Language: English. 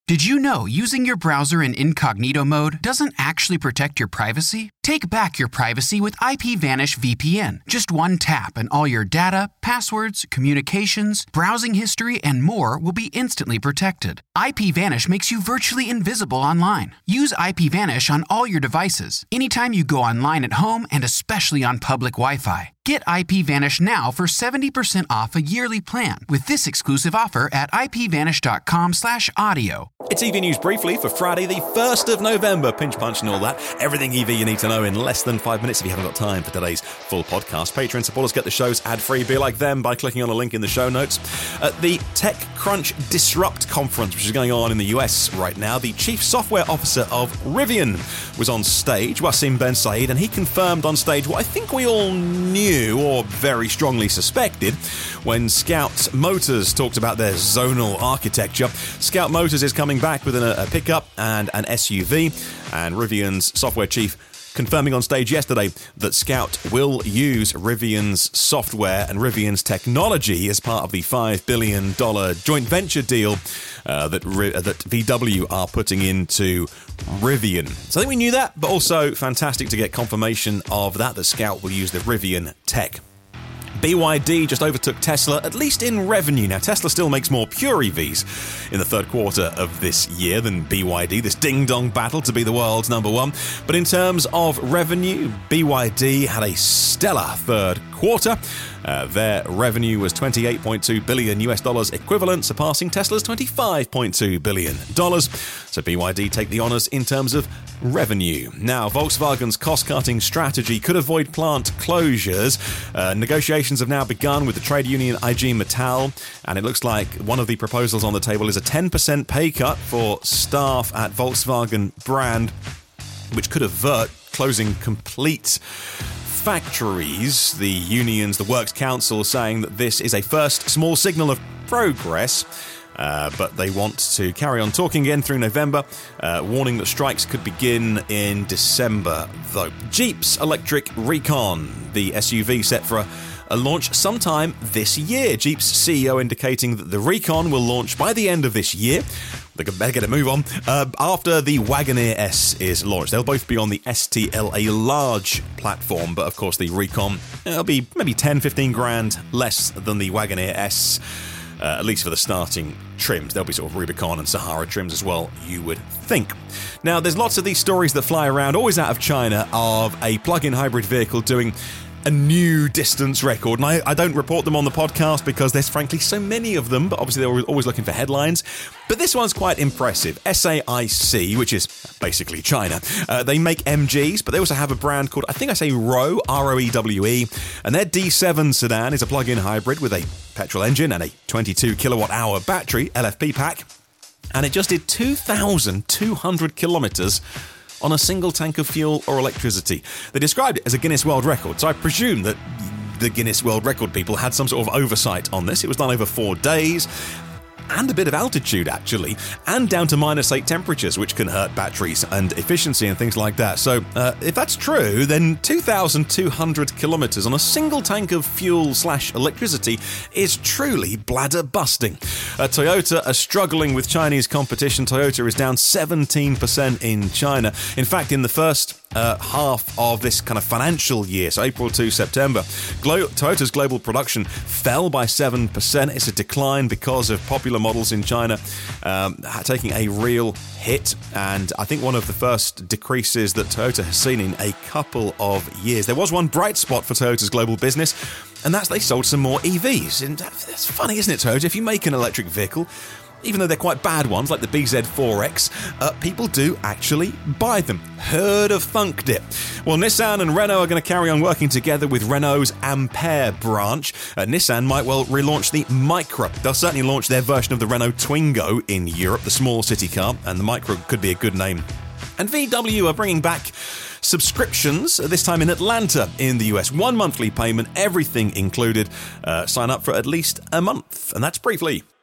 Did you know using your browser in incognito mode doesn't actually protect your privacy? Take back your privacy with IPVanish VPN. Just one tap and all your data, passwords, communications, browsing history, and more will be instantly protected. IPVanish makes you virtually invisible online. Use IPVanish on all your devices, anytime you go online at home and especially on public Wi-Fi. Get IPVanish now for 70% off a yearly plan with this exclusive offer at ipvanish.com/audio. It's EV News Briefly for Friday, the 1st of November. Pinch, punch and all that. Everything EV you need to know in less than 5 minutes if you haven't got time for today's full podcast. Patreon supporters get the shows ad-free. Be like them by clicking on a link in the show notes. At the TechCrunch Disrupt conference, which is going on in the US right now, the chief software officer of Rivian was on stage, Wasim Ben Said, and he confirmed on stage what I think we all knew or very strongly suspected when Scout Motors talked about their zonal architecture. Scout Motors is coming back with a pickup and an SUV, and Rivian's software chief confirming on stage yesterday that Scout will use Rivian's software and Rivian's technology as part of the $5 billion joint venture deal that VW are putting into Rivian. So I think we knew that, but also fantastic to get confirmation of that Scout will use the Rivian tech. BYD just overtook Tesla, at least in revenue. Now, Tesla still makes more pure EVs in the third quarter of this year than BYD, this ding-dong battle to be the world's number one. But in terms of revenue, BYD had a stellar third quarter. Their revenue was $28.2 billion equivalent, surpassing Tesla's $25.2 billion. So BYD take the honours in terms of revenue. Now, Volkswagen's cost-cutting strategy could avoid plant closures. Negotiations have now begun with the trade union IG Metall, and it looks like one of the proposals on the table is a 10% pay cut for staff at Volkswagen brand, which could avert closing complete factories. The unions, the Works Council, saying that this is a first small signal of progress, but they want to carry on talking again through November, warning that strikes could begin in December, though. Jeep's electric Recon, the SUV set for a launch sometime this year. Jeep's CEO indicating that the Recon will launch by the end of this year. They better get a move on. After the Wagoneer S is launched, they'll both be on the STLA Large platform, but of course the Recon, it'll be maybe 10-15 grand less than the Wagoneer S, at least for the starting trims. There'll be sort of Rubicon and Sahara trims as well, you would think. Now, there's lots of these stories that fly around, always out of China, of a plug-in hybrid vehicle doing a new distance record, and I don't report them on the podcast because there's frankly so many of them, but obviously they're always looking for headlines. But this one's quite impressive. SAIC, which is basically China, they make MGs, but they also have a brand called, I think I say Rowe, R-O-E-W-E, and their D7 sedan is a plug-in hybrid with a petrol engine and a 22 kilowatt-hour battery, LFP pack, and it just did 2,200 kilometres on a single tank of fuel or electricity. They described it as a Guinness World Record, so I presume that the Guinness World Record people had some sort of oversight on this. It was done over 4 days, and a bit of altitude, actually, and down to -8 temperatures, which can hurt batteries and efficiency and things like that. So if that's true, then 2,200 kilometres on a single tank of fuel/electricity is truly bladder-busting. Toyota are struggling with Chinese competition. Toyota is down 17% in China. In fact, in the first half of this kind of financial year, so April to September, Toyota's global production fell by 7%. It's a decline because of popular models in China taking a real hit, and I think one of the first decreases that Toyota has seen in a couple of years. There was one bright spot for Toyota's global business, and that's they sold some more EVs. And that's funny, isn't it, Toyota? If you make an electric vehicle, even though they're quite bad ones, like the BZ4X, people do actually buy them. Heard of Funked it. Well, Nissan and Renault are going to carry on working together with Renault's Ampere branch. Nissan might well relaunch the Micra. They'll certainly launch their version of the Renault Twingo in Europe, the small city car, and the Micra could be a good name. And VW are bringing back subscriptions, this time in Atlanta in the US. 1 monthly payment, everything included. Sign up for at least a month. And that's Briefly.